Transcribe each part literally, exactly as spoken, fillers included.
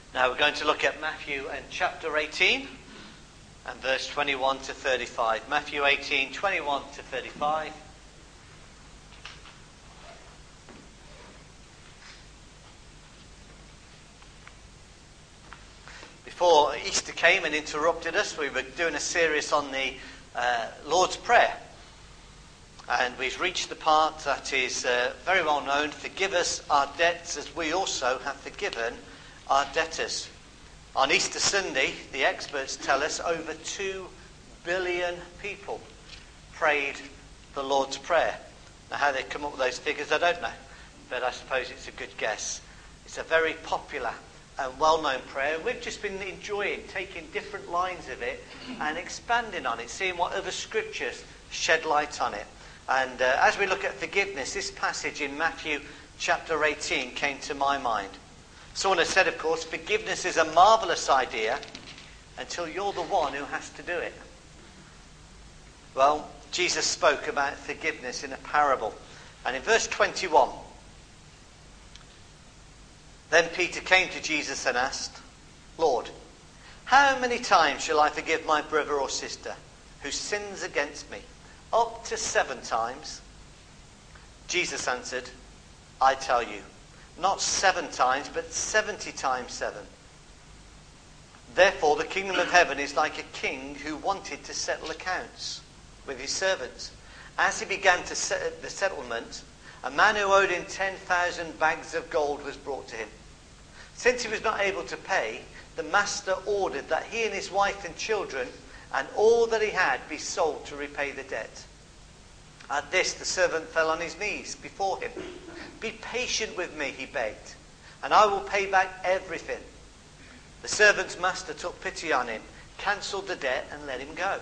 Now we're going to look at Matthew and chapter eighteen and verse twenty-one to thirty-five. Matthew eighteen, twenty-one to thirty-five. Before Easter came and interrupted us, we were doing a series on the uh, Lord's Prayer. And we've reached the part that is uh, very well known: forgive us our debts as we also have forgiven our debtors. On Easter Sunday, the experts tell us over two billion people prayed the Lord's Prayer. Now, how they come up with those figures, I don't know, but I suppose it's a good guess. It's a very popular and well-known prayer. We've just been enjoying taking different lines of it and expanding on it, seeing what other scriptures shed light on it. And uh, as we look at forgiveness, this passage in Matthew chapter eighteen came to my mind. Someone has said, of course, forgiveness is a marvellous idea until you're the one who has to do it. Well, Jesus spoke about forgiveness in a parable. And in verse twenty-one, then Peter came to Jesus and asked, Lord, how many times shall I forgive my brother or sister who sins against me? Up to seven times? Jesus answered, I tell you, not seven times, but seventy times seven. Therefore, the kingdom of heaven is like a king who wanted to settle accounts with his servants. As he began to set the settlement, a man who owed him ten thousand bags of gold was brought to him. Since he was not able to pay, the master ordered that he and his wife and children and all that he had be sold to repay the debt. At this, the servant fell on his knees before him. Be patient with me, he begged, and I will pay back everything. The servant's master took pity on him, cancelled the debt, and let him go.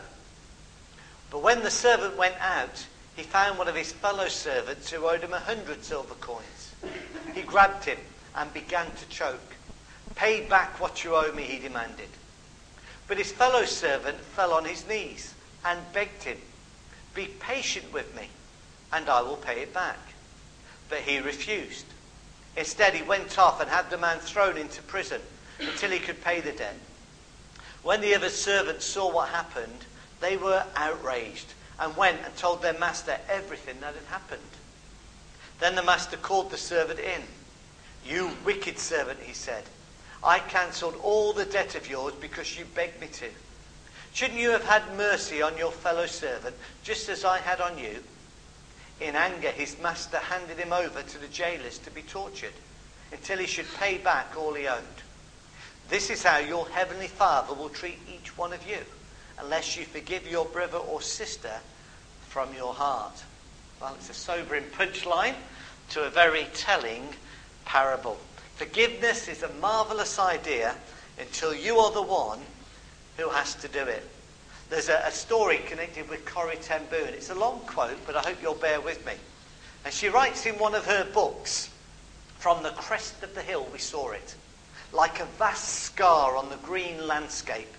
But when the servant went out, he found one of his fellow servants who owed him a hundred silver coins. He grabbed him and began to choke. Pay back what you owe me, he demanded. But his fellow servant fell on his knees and begged him, be patient with me, and I will pay it back. But he refused. Instead, he went off and had the man thrown into prison until he could pay the debt. When the other servants saw what happened, they were outraged and went and told their master everything that had happened. Then the master called the servant in. You wicked servant, he said. I cancelled all the debt of yours because you begged me to. Shouldn't you have had mercy on your fellow servant just as I had on you? In anger, his master handed him over to the jailers to be tortured until he should pay back all he owed. This is how your heavenly Father will treat each one of you, unless you forgive your brother or sister from your heart. Well, it's a sobering punchline to a very telling parable. Forgiveness is a marvellous idea until you are the one who has to do it. There's a, a story connected with Corrie ten Boom. It's a long quote, but I hope you'll bear with me. And she writes in one of her books, from the crest of the hill we saw it, like a vast scar on the green landscape.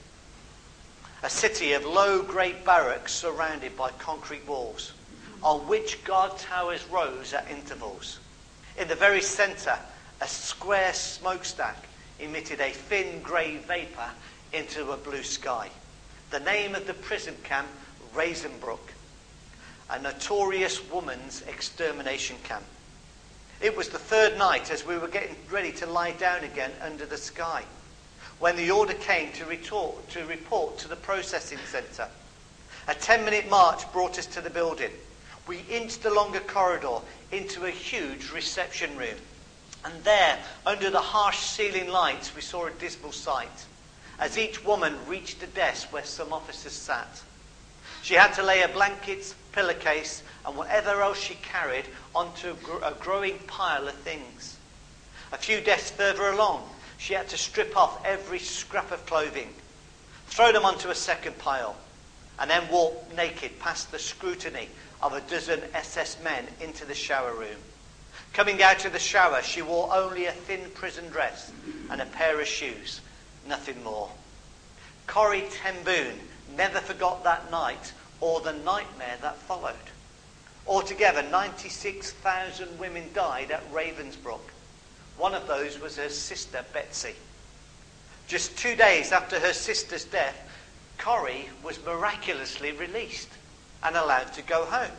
A city of low great barracks surrounded by concrete walls, on which guard towers rose at intervals. In the very centre, a square smokestack emitted a thin grey vapour into a blue sky. The name of the prison camp, Rasenbrook, a notorious woman's extermination camp. It was the third night as we were getting ready to lie down again under the sky, when the order came to, retort, to report to the processing centre. A ten-minute march brought us to the building. We inched along a corridor into a huge reception room. And there, under the harsh ceiling lights, we saw a dismal sight, as each woman reached a desk where some officers sat. She had to lay her blankets, pillowcase, and whatever else she carried onto a, gr- a growing pile of things. A few desks further along, she had to strip off every scrap of clothing, throw them onto a second pile, and then walk naked past the scrutiny of a dozen S S men into the shower room. Coming out of the shower, she wore only a thin prison dress and a pair of shoes, nothing more. Corrie ten Boom never forgot that night or the nightmare that followed. Altogether, ninety-six thousand women died at Ravensbrück. One of those was her sister, Betsy. Just two days after her sister's death, Corrie was miraculously released and allowed to go home.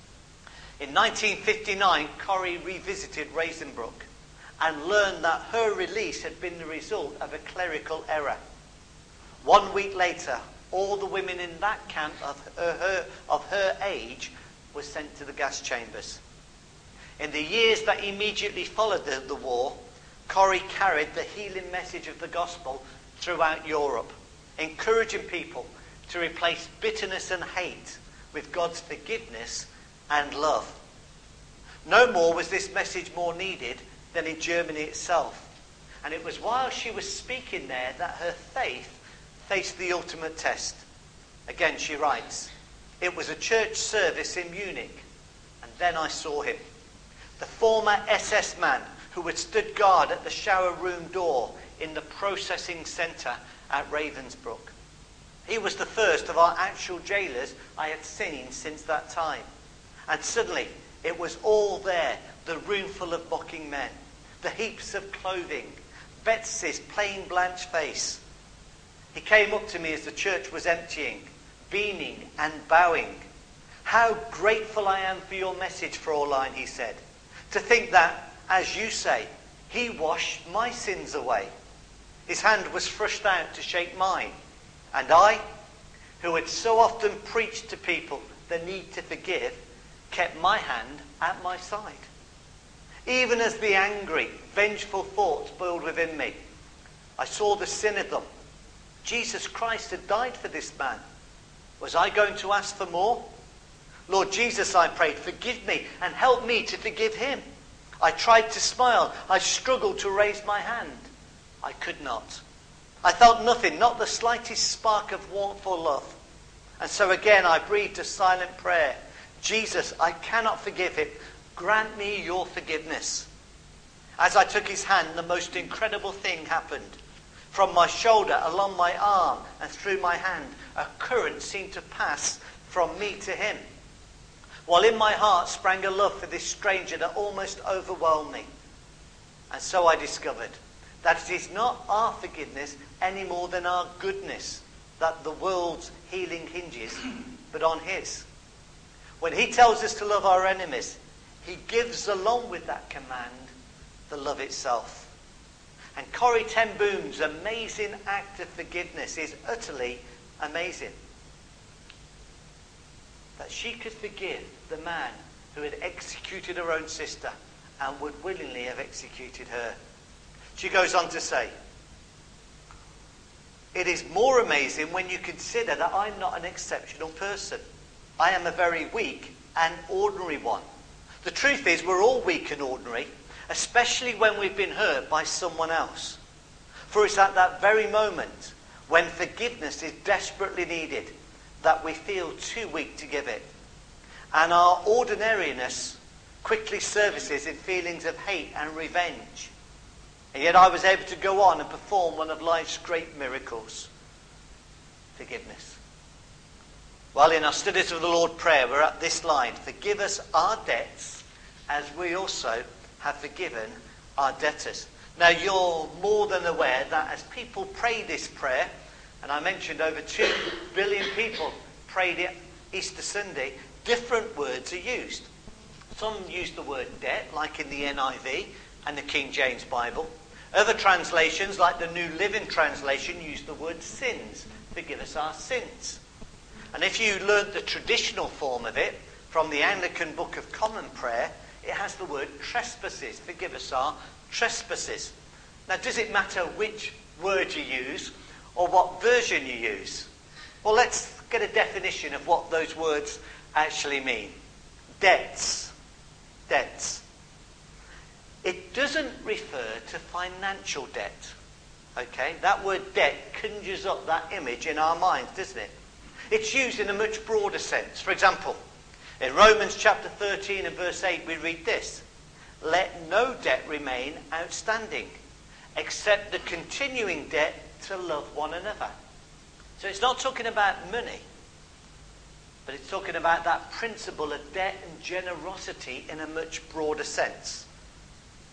In nineteen fifty-nine, Corrie revisited Ravensbrück and learned that her release had been the result of a clerical error. One week later, all the women in that camp of her, her, of her age were sent to the gas chambers. In the years that immediately followed the, the war, Corrie carried the healing message of the gospel throughout Europe, encouraging people to replace bitterness and hate with God's forgiveness and love. No more was this message more needed than in Germany itself. And it was while she was speaking there that her faith faced the ultimate test. Again, she writes, "It was a church service in Munich, and then I saw him. The former S S man who had stood guard at the shower room door in the processing centre at Ravensbrück. He was the first of our actual jailers I had seen since that time. And suddenly, it was all there, the room full of mocking men, the heaps of clothing, Betsy's plain blanched face. He came up to me as the church was emptying, beaming and bowing. 'How grateful I am for your message, Fraulein,' he said. 'To think that, as you say, he washed my sins away.' His hand was thrust out to shake mine. And I, who had so often preached to people the need to forgive, kept my hand at my side. Even as the angry, vengeful thoughts boiled within me, I saw the sin of them. Jesus Christ had died for this man. Was I going to ask for more? Lord Jesus, I prayed, forgive me and help me to forgive him. I tried to smile. I struggled to raise my hand. I could not. I felt nothing, not the slightest spark of warmth or love. And so again I breathed a silent prayer. Jesus, I cannot forgive him. Grant me your forgiveness. As I took his hand, the most incredible thing happened. From my shoulder, along my arm, and through my hand, a current seemed to pass from me to him, while in my heart sprang a love for this stranger that almost overwhelmed me. And so I discovered that it is not our forgiveness any more than our goodness that the world's healing hinges, but on his. When he tells us to love our enemies, he gives along with that command the love itself. And Corrie ten Boom's amazing act of forgiveness is utterly amazing. That she could forgive the man who had executed her own sister and would willingly have executed her. She goes on to say, it is more amazing when you consider that I'm not an exceptional person. I am a very weak and ordinary one. The truth is, we're all weak and ordinary, especially when we've been hurt by someone else. For it's at that very moment, when forgiveness is desperately needed, that we feel too weak to give it. And our ordinariness quickly surfaces in feelings of hate and revenge. And yet I was able to go on and perform one of life's great miracles. Forgiveness. Well, in our studies of the Lord prayer, we're at this line. Forgive us our debts as we also have forgiven our debtors. Now, you're more than aware that as people pray this prayer, and I mentioned over two billion people prayed it Easter Sunday, different words are used. Some use the word debt, like in the N I V and the King James Bible. Other translations, like the New Living Translation, use the word sins. Forgive us our sins. And if you learnt the traditional form of it from the Anglican Book of Common Prayer, it has the word trespasses. Forgive us our trespasses. Now, does it matter which word you use or what version you use? Well, let's get a definition of what those words actually mean. Debts. Debts. It doesn't refer to financial debt. Okay? That word debt conjures up that image in our minds, doesn't it? It's used in a much broader sense. For example, in Romans chapter thirteen and verse eight, we read this. Let no debt remain outstanding, except the continuing debt to love one another. So it's not talking about money, but it's talking about that principle of debt and generosity in a much broader sense.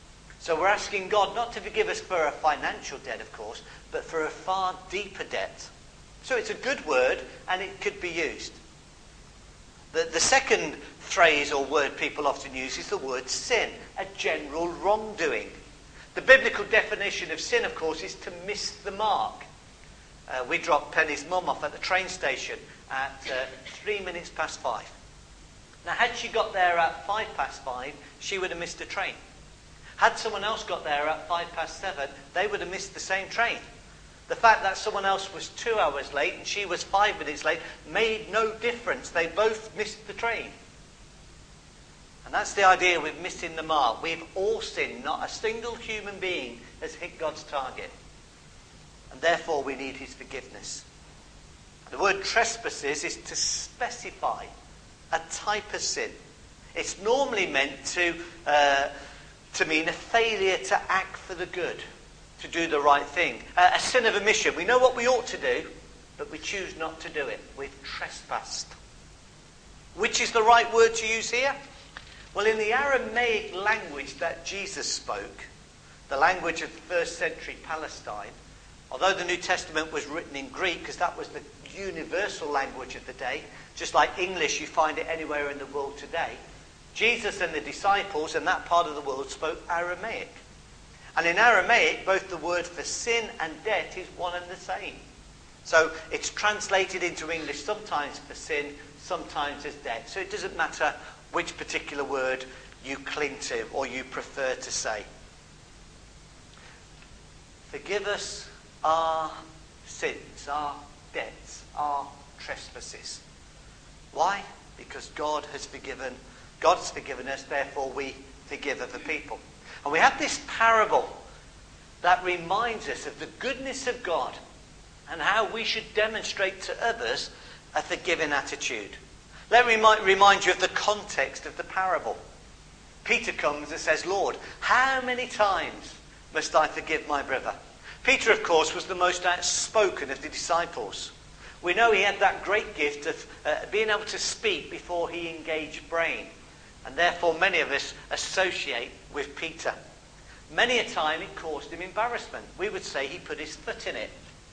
So we're asking God not to forgive us for a financial debt, of course, but for a far deeper debt. So it's a good word, and it could be used. The, the second phrase or word people often use is the word sin, a general wrongdoing. The biblical definition of sin, of course, is to miss the mark. Uh, we dropped Penny's mum off at the train station at uh, three minutes past five. Now, had she got there at five past five, she would have missed a train. Had someone else got there at five past seven, they would have missed the same train. The fact that someone else was two hours late and she was five minutes late made no difference. They both missed the train. And that's the idea with missing the mark. We've all sinned. Not a single human being has hit God's target. And therefore we need his forgiveness. The word trespasses is to specify a type of sin. It's normally meant to... Uh, to mean a failure to act for the good, to do the right thing. Uh, a sin of omission. We know what we ought to do, but we choose not to do it. We've trespassed. Which is the right word to use here? Well, in the Aramaic language that Jesus spoke, the language of first century Palestine, although the New Testament was written in Greek, because that was the universal language of the day, just like English, you find it anywhere in the world today, Jesus and the disciples in that part of the world spoke Aramaic. And in Aramaic, both the word for sin and debt is one and the same. So it's translated into English sometimes for sin, sometimes as debt. So it doesn't matter which particular word you cling to or you prefer to say. Forgive us our sins, our debts, our trespasses. Why? Because God has forgiven God's forgiven us, therefore we forgive other people. And we have this parable that reminds us of the goodness of God and how we should demonstrate to others a forgiving attitude. Let me remind you of the context of the parable. Peter comes and says, Lord, how many times must I forgive my brother? Peter, of course, was the most outspoken of the disciples. We know he had that great gift of uh, being able to speak before he engaged brain. And therefore many of us associate with Peter. Many a time it caused him embarrassment. We would say he put his foot in it.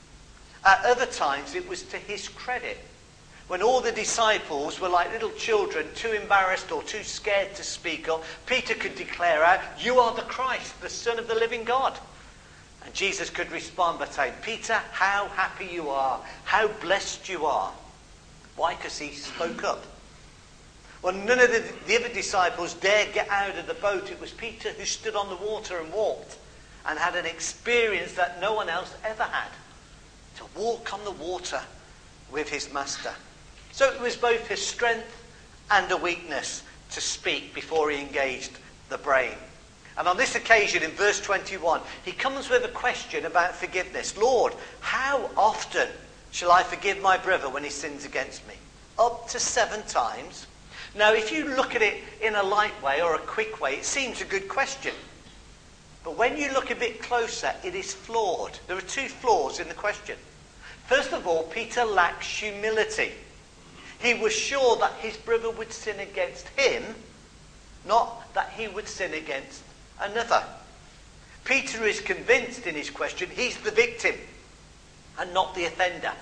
At other times it was to his credit. When all the disciples were like little children, too embarrassed or too scared to speak up, Peter could declare out, you are the Christ, the Son of the living God. And Jesus could respond by saying, Peter, how happy you are, how blessed you are. Why? Because he spoke up. Well, none of the, the other disciples dared get out of the boat. It was Peter who stood on the water and walked and had an experience that no one else ever had. To walk on the water with his master. So it was both his strength and a weakness to speak before he engaged the brain. And on this occasion, in verse twenty-one, he comes with a question about forgiveness. Lord, how often shall I forgive my brother when he sins against me? Up to seven times? Now, if you look at it in a light way or a quick way, it seems a good question. But when you look a bit closer, it is flawed. There are two flaws in the question. First of all, Peter lacks humility. He was sure that his brother would sin against him, not that he would sin against another. Peter is convinced in his question he's the victim and not the offender.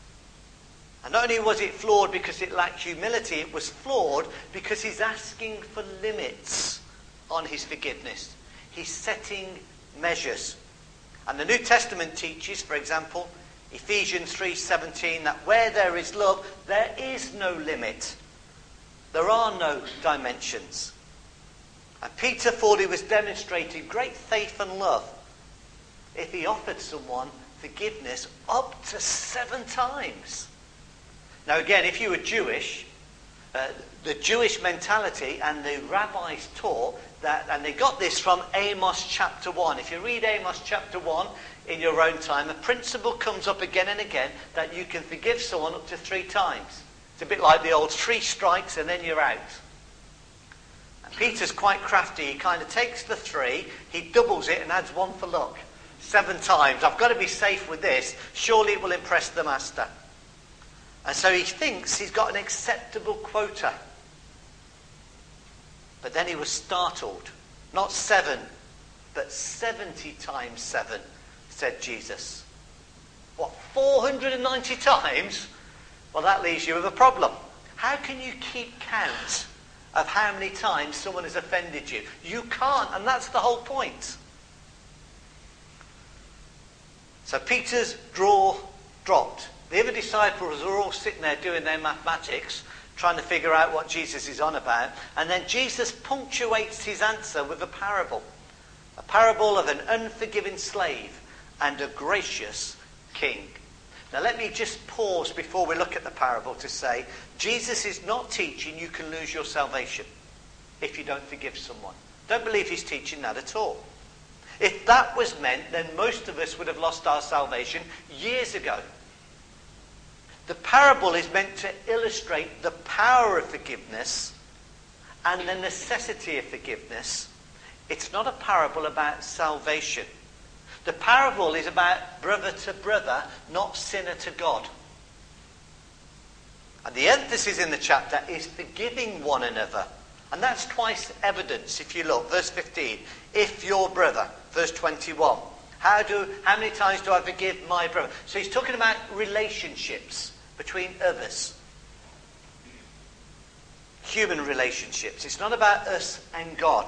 And not only was it flawed because it lacked humility, it was flawed because he's asking for limits on his forgiveness. He's setting measures. And the New Testament teaches, for example, Ephesians three seventeen, that where there is love, there is no limit. There are no dimensions. And Peter thought he was demonstrating great faith and love if he offered someone forgiveness up to seven times. Now again, if you were Jewish, uh, the Jewish mentality and the rabbis taught that, and they got this from Amos chapter one. If you read Amos chapter one in your own time, a principle comes up again and again that you can forgive someone up to three times. It's a bit like the old three strikes and then you're out. And Peter's quite crafty. He kind of takes the three, he doubles it and adds one for luck. Seven times. I've got to be safe with this. Surely it will impress the master. And so he thinks he's got an acceptable quota. But then he was startled. Not seven, but seventy times seven, said Jesus. What, four hundred ninety times? Well, that leaves you with a problem. How can you keep count of how many times someone has offended you? You can't, and that's the whole point. So Peter's draw dropped. The other disciples are all sitting there doing their mathematics, trying to figure out what Jesus is on about. And then Jesus punctuates his answer with a parable. A parable of an unforgiving slave and a gracious king. Now let me just pause before we look at the parable to say, Jesus is not teaching you can lose your salvation if you don't forgive someone. Don't believe he's teaching that at all. If that was meant, then most of us would have lost our salvation years ago. The parable is meant to illustrate the power of forgiveness and the necessity of forgiveness. It's not a parable about salvation. The parable is about brother to brother, not sinner to God. And the emphasis in the chapter is forgiving one another. And that's twice evidence, if you look. Verse fifteen, if your brother. Verse twenty-one, how do how many times do I forgive my brother? So he's talking about relationships between others. Human relationships. It's not about us and God.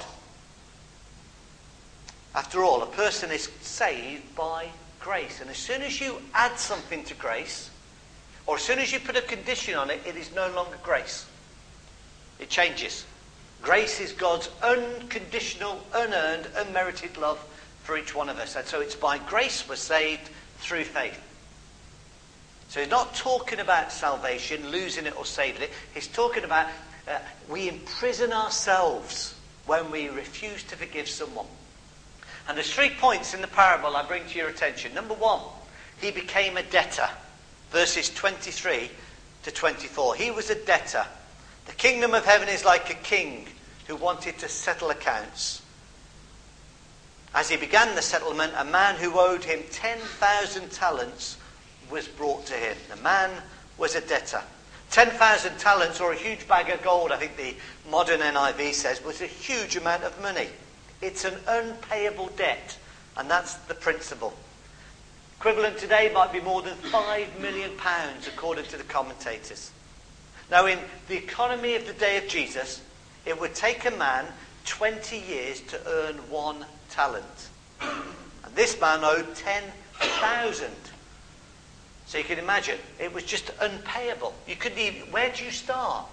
After all, a person is saved by grace. And as soon as you add something to grace, or as soon as you put a condition on it, it is no longer grace. It changes. Grace is God's unconditional, unearned, unmerited love for each one of us. And so it's by grace we're saved through faith. So he's not talking about salvation, losing it or saving it. He's talking about uh, we imprison ourselves when we refuse to forgive someone. And there's three points in the parable I bring to your attention. Number one, he became a debtor. Verses twenty-three to twenty-four. He was a debtor. The kingdom of heaven is like a king who wanted to settle accounts. As he began the settlement, a man who owed him ten thousand talents was brought to him. The man was a debtor. ten thousand talents, or a huge bag of gold, I think the modern N I V says, was a huge amount of money. It's an unpayable debt, and that's the principle. Equivalent today might be more than five million pounds, according to the commentators. Now, in the economy of the day of Jesus, it would take a man twenty years to earn one talent. And this man owed ten thousand. So you can imagine, it was just unpayable. You couldn't even, where do you start?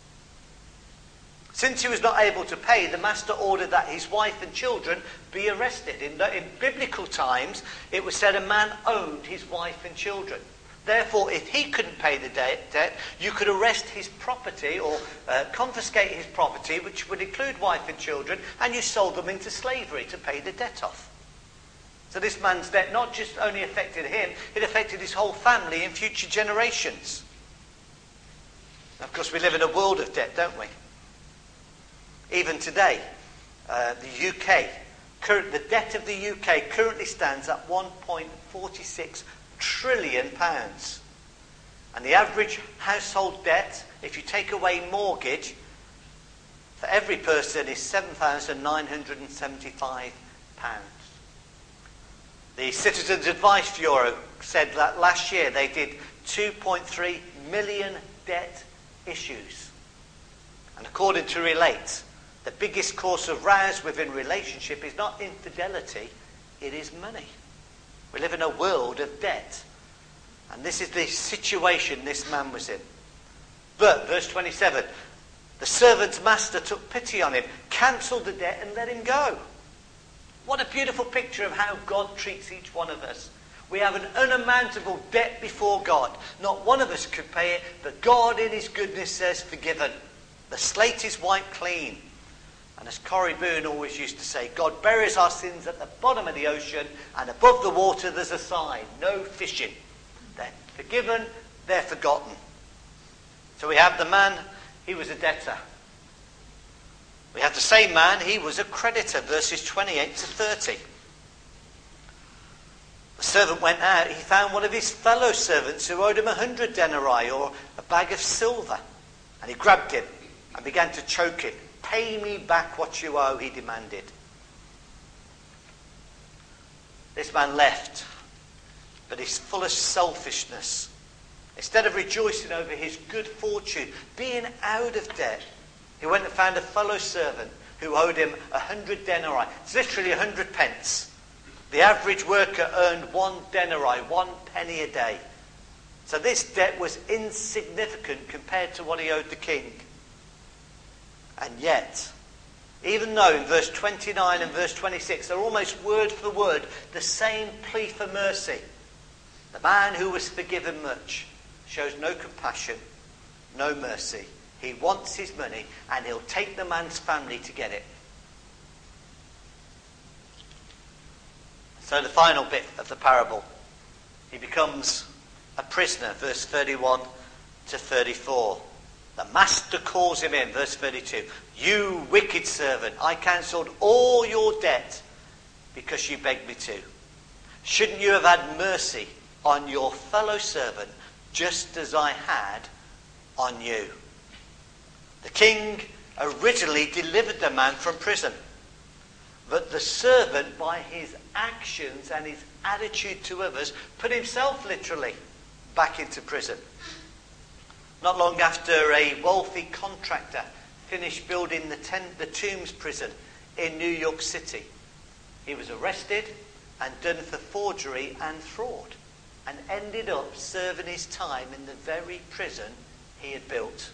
Since he was not able to pay, the master ordered that his wife and children be arrested. In, in biblical times, it was said a man owned his wife and children. Therefore, if he couldn't pay the debt, debt you could arrest his property or uh, confiscate his property, which would include wife and children, and you sold them into slavery to pay the debt off. So this man's debt not just only affected him, it affected his whole family and future generations. Of course, we live in a world of debt, don't we? Even today, uh, the U K, cur- the debt of the U K currently stands at one point four six trillion pounds. And the average household debt, if you take away mortgage, for every person is seven thousand nine hundred seventy-five pounds. The Citizens Advice Bureau said that last year they did two point three million debt issues. And according to Relate, the biggest cause of rows within relationship is not infidelity, it is money. We live in a world of debt. And this is the situation this man was in. But, verse twenty-seven, the servant's master took pity on him, cancelled the debt and let him go. What a beautiful picture of how God treats each one of us. We have an unamountable debt before God. Not one of us could pay it, but God in his goodness says, forgiven. The slate is wiped clean. And as Corrie Boone always used to say, God buries our sins at the bottom of the ocean, and above the water there's a sign, no fishing. They're forgiven, they're forgotten. So we have the man, he was a debtor. We have the same man, he was a creditor, verses twenty-eight to thirty. The servant went out, he found one of his fellow servants who owed him a hundred denarii, or a bag of silver. And he grabbed him and began to choke him. Pay me back what you owe, he demanded. This man left, but he's full of selfishness. Instead of rejoicing over his good fortune, being out of debt, he went and found a fellow servant who owed him a hundred denarii. It's literally a hundred pence. The average worker earned one denarii, one penny a day. So this debt was insignificant compared to what he owed the king. And yet, even though in verse twenty-nine and verse twenty-six they're almost word for word the same plea for mercy, the man who was forgiven much shows no compassion, no mercy. He wants his money and he'll take the man's family to get it. So the final bit of the parable, he becomes a prisoner, verse thirty-one to thirty-four. The master calls him in, verse thirty-two. You wicked servant, I cancelled all your debt because you begged me to. Shouldn't you have had mercy on your fellow servant just as I had on you? The king originally delivered the man from prison. But the servant, by his actions and his attitude to others, put himself literally back into prison. Not long after a wealthy contractor finished building the, ten, the Tombs prison in New York City, he was arrested and done for forgery and fraud, and ended up serving his time in the very prison he had built.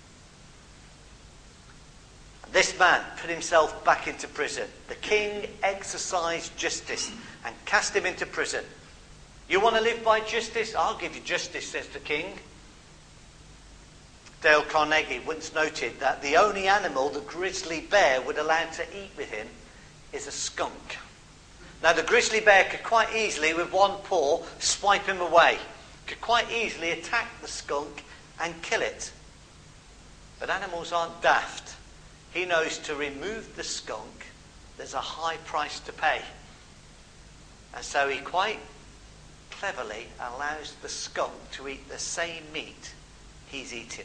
This man put himself back into prison. The king exercised justice and cast him into prison. You want to live by justice? I'll give you justice, says the king. Dale Carnegie once noted that the only animal the grizzly bear would allow to eat with him is a skunk. Now the grizzly bear could quite easily, with one paw, swipe him away. Could quite easily attack the skunk and kill it. But animals aren't daft. He knows to remove the skunk, there's a high price to pay. And so he quite cleverly allows the skunk to eat the same meat he's eaten.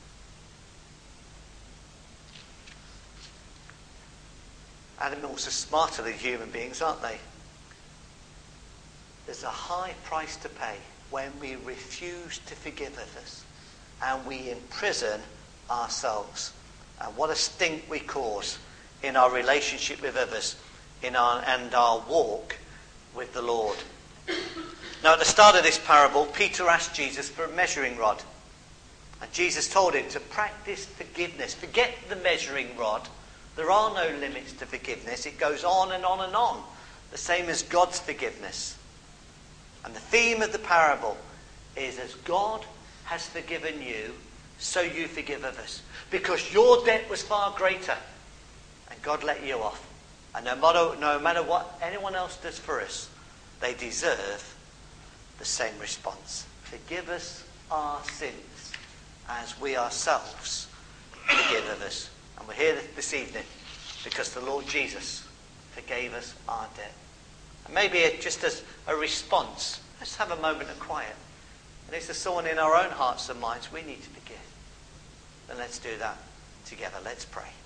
Animals are smarter than human beings, aren't they? There's a high price to pay when we refuse to forgive others and we imprison ourselves. And what a stink we cause in our relationship with others in our, and our walk with the Lord. Now, at the start of this parable, Peter asked Jesus for a measuring rod. And Jesus told him to practice forgiveness. Forget the measuring rod. There are no limits to forgiveness. It goes on and on and on. The same as God's forgiveness. And the theme of the parable is, as God has forgiven you, so you forgive others. Because your debt was far greater. And God let you off. And no matter, no matter what anyone else does for us, they deserve the same response. Forgive us our sins as we ourselves forgive others. And we're here this evening because the Lord Jesus forgave us our debt. And maybe it, just as a response, let's have a moment of quiet. And if there's someone in our own hearts and minds we need to forgive, then let's do that together. Let's pray.